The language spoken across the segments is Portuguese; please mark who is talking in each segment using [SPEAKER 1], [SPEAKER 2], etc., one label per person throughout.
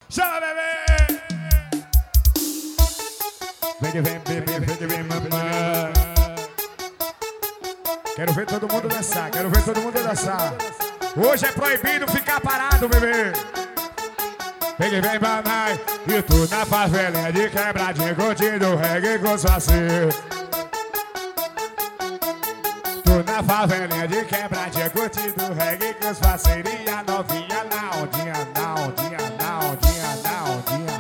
[SPEAKER 1] Chama, bebê! Vem, bebê, vem, mamãe. Quero ver todo mundo dançar, quero ver todo mundo dançar. Hoje é proibido ficar parado, bebê. Vem, mamãe. E tu na favelinha de quebradinha, curtindo reggae com sua cera. Tu na favelinha de quebradinha, curtindo reggae com sua parceiros. E a novinha na ondinha, na ondinha, na ondinha, na ondinha.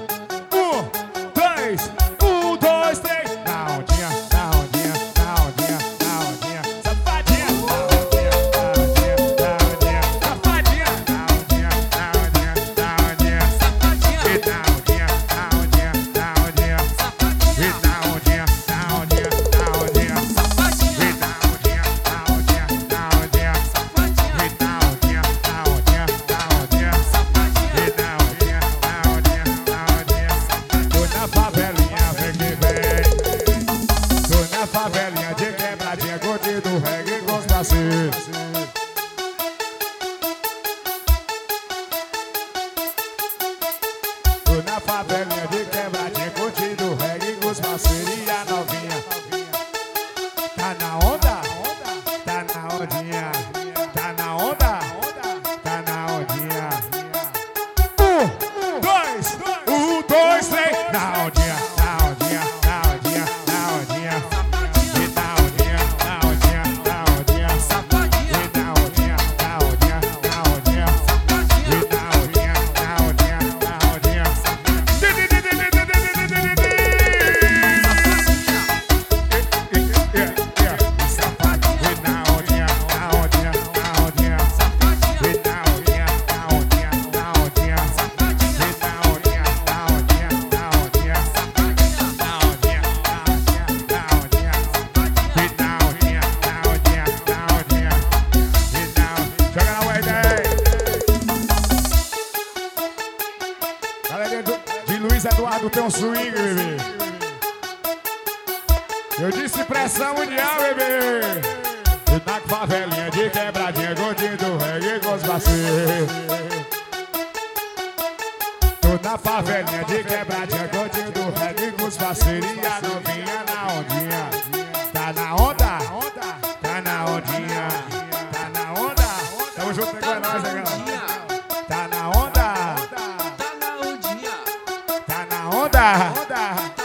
[SPEAKER 1] Um, dois, três. Na ondinha, na ondinha, na ondinha, na ondinha. Safadinha, na ondinha, na ondinha, na ondinha. Safadinha, na ondinha, na ondinha, na ondinha. Safadinha, e na ondinha, na ondinha, na ondinha. E na ondinha, na ondinha, na ondinha. Safadinha, e na ondinha, na ondinha, na ondinha. Safadinha, e na ondinha, na ondinha, na ondinha. Safadinha, e na ondinha, na ondinha, na ondinha. Tô na favelinha, vem que vem. Tô na favelinha de quebradinha, curtindo reggae com os parceiros. Tô na favelinha de quebradinha, curtindo reggae com os parceiros. E a novinha tá na onda? Tá na ondinha. Tá na onda? Tá na ondinha. Um, dois, três. Na ondinha, na ondinha, na ondinha, na ondinha. E na ondinha, na ondinha, na ondinha. E na ondinha, na ondinha, na ondinha. E na ondinha, na ondinha, na ondinha. Galera de Luiz Eduardo tem um swing, bebê. Eu disse pressão mundial, bebê. E tá com favelinha de quebradinha, gordinho do reggae com os parceiros. Tô na favelinha de quebradinha, gordinho do reggae com os parceiros. E a novinha na ondinha. Tá na onda? Tá na ondinha. Tá na onda? Tamo junto com nós, né, galera? Tá na onda? Tá na ondinha. Tá na onda?